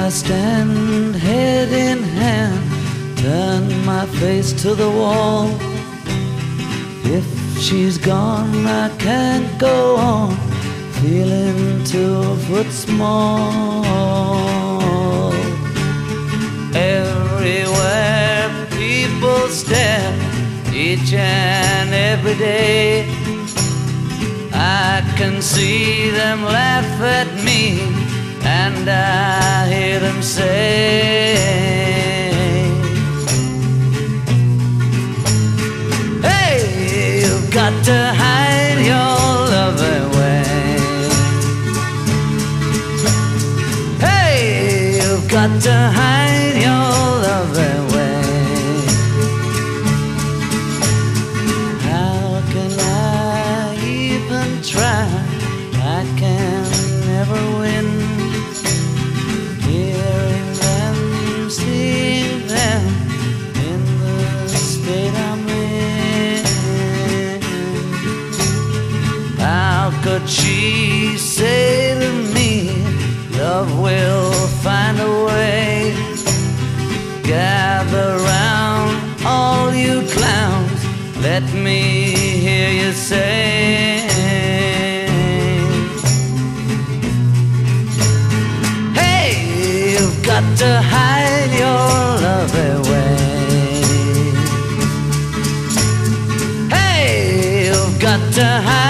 stand head in hand, turn my face to the wall. If she's gone, I can't go on, feeling 2 foot small. Everywhere people stare, each and every day. I can see them laugh at me, and I hear them say, hey, you've got to hide your love away. Hey, you've got to hide your love away. How can I even try? I can never win. Hearing them, seeing them in the state I'm in. How could she say to me, love will find a way? Gather round, all you clowns, let me hear you say, got to hide your love away. Hey, you've got to hide